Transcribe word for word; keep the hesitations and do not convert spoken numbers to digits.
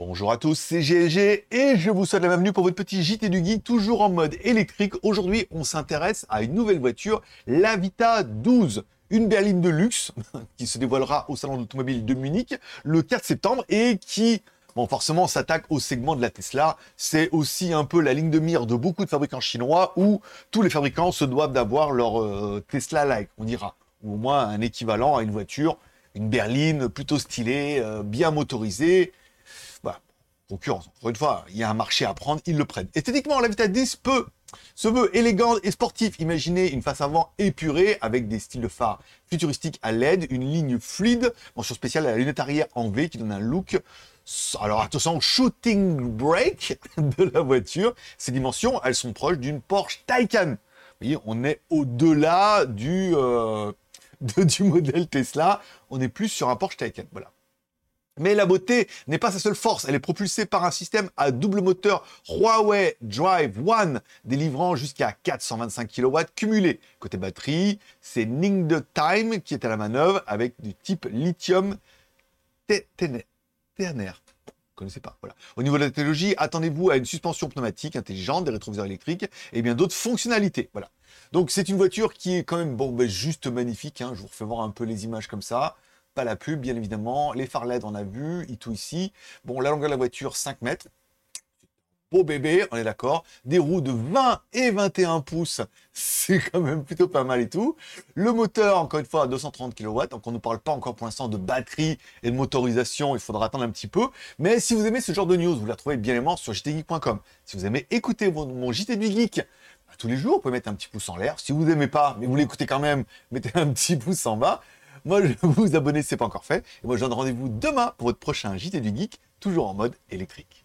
Bonjour à tous, c'est G L G et je vous souhaite la bienvenue pour votre petit J T du Geek, toujours en mode électrique. Aujourd'hui, on s'intéresse à une nouvelle voiture, la Vita douze, une berline de luxe qui se dévoilera au salon d'automobile de Munich le quatre septembre et qui, bon, forcément, s'attaque au segment de la Tesla. C'est aussi un peu la ligne de mire de beaucoup de fabricants chinois où tous les fabricants se doivent d'avoir leur euh, Tesla-like, on dira, ou au moins un équivalent à une voiture, une berline plutôt stylée, euh, bien motorisée. Voilà. Concurrence. Encore une fois, il y a un marché à prendre, ils le prennent. Esthétiquement, la Vita dix peut, se veut élégante et sportif. Imaginez une face avant épurée avec des styles de phare futuristiques à L E D, une ligne fluide, mention spéciale à la lunette arrière en V qui donne un look. Alors attention, shooting brake de la voiture. Ces dimensions, elles sont proches d'une Porsche Taycan. Vous voyez, on est au-delà du, euh, de, du modèle Tesla. On est plus sur un Porsche Taycan. Voilà. Mais la beauté n'est pas sa seule force, elle est propulsée par un système à double moteur Huawei Drive One, délivrant jusqu'à quatre cent vingt-cinq kilowatts cumulés. Côté batterie, c'est Ningde Time qui est à la manœuvre avec du type lithium ternaire. Vous connaissez pas, voilà. Au niveau de la technologie, attendez-vous à une suspension pneumatique intelligente, des rétroviseurs électriques et bien d'autres fonctionnalités, voilà. Donc c'est une voiture qui est quand même, bon, ben, juste magnifique, hein. Je vous refais voir un peu les images comme ça. Pas la pub, bien évidemment. Les phares L E D, on a vu. Et tout ici. Bon, la longueur de la voiture, cinq mètres. Beau bébé, on est d'accord. Des roues de vingt et vingt et un pouces. C'est quand même plutôt pas mal et tout. Le moteur, encore une fois, à deux cent trente kilowatts. Donc, on ne parle pas encore pour l'instant de batterie et de motorisation. Il faudra attendre un petit peu. Mais si vous aimez ce genre de news, vous la trouvez bien aimant sur j t geek point com. Si vous aimez écouter mon, mon J T du Geek, bah, tous les jours, vous pouvez mettre un petit pouce en l'air. Si vous n'aimez pas, mais vous l'écoutez quand même, mettez un petit pouce en bas. Moi, je vous abonner, c'est pas encore fait. Et moi, je donne rendez-vous demain pour votre prochain J T du Geek, toujours en mode électrique.